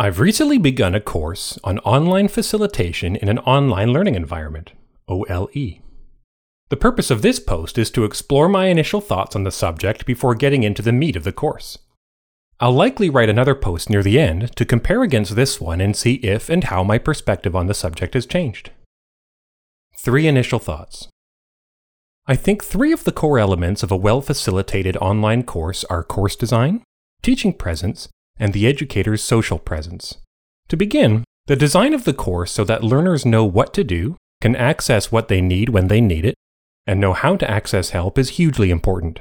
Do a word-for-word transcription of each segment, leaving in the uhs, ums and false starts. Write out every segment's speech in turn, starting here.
I've recently begun a course on online facilitation in an online learning environment, O L E. The purpose of this post is to explore my initial thoughts on the subject before getting into the meat of the course. I'll likely write another post near the end to compare against this one and see if and how my perspective on the subject has changed. Three initial thoughts. I think three of the core elements of a well-facilitated online course are course design, teaching presence, and the educator's social presence. To begin, the design of the course so that learners know what to do, can access what they need when they need it, and know how to access help is hugely important.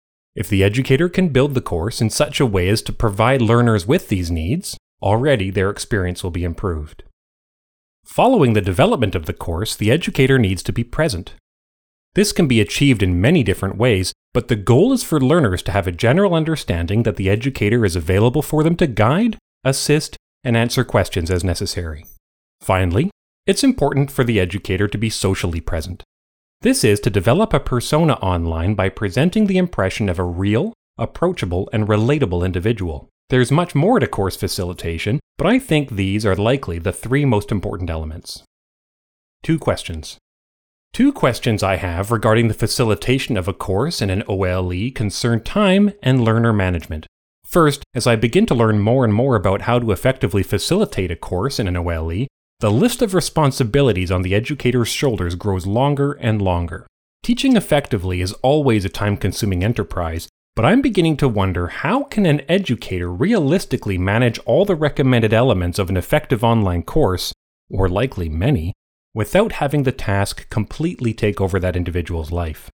If the educator can build the course in such a way as to provide learners with these needs, already their experience will be improved. Following the development of the course, the educator needs to be present. This can be achieved in many different ways, but the goal is for learners to have a general understanding that the educator is available for them to guide, assist, and answer questions as necessary. Finally, it's important for the educator to be socially present. This is to develop a persona online by presenting the impression of a real, approachable, and relatable individual. There's much more to course facilitation, but I think these are likely the three most important elements. Two questions. Two questions I have regarding the facilitation of a course in an O L E concern time and learner management. First, as I begin to learn more and more about how to effectively facilitate a course in an O L E, the list of responsibilities on the educator's shoulders grows longer and longer. Teaching effectively is always a time-consuming enterprise, but I'm beginning to wonder how can an educator realistically manage all the recommended elements of an effective online course, or likely many, without having the task completely take over that individual's life.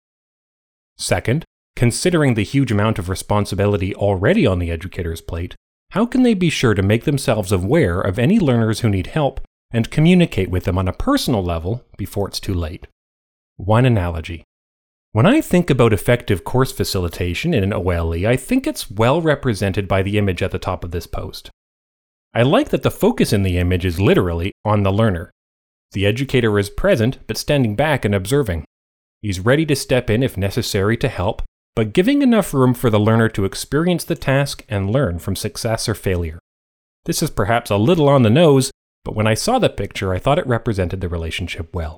Second, considering the huge amount of responsibility already on the educator's plate, how can they be sure to make themselves aware of any learners who need help and communicate with them on a personal level before it's too late? One analogy. When I think about effective course facilitation in an O L E, I think it's well represented by the image at the top of this post. I like that the focus in the image is literally on the learner. The educator is present, but standing back and observing. He's ready to step in if necessary to help, but giving enough room for the learner to experience the task and learn from success or failure. This is perhaps a little on the nose, but when I saw the picture, I thought it represented the relationship well.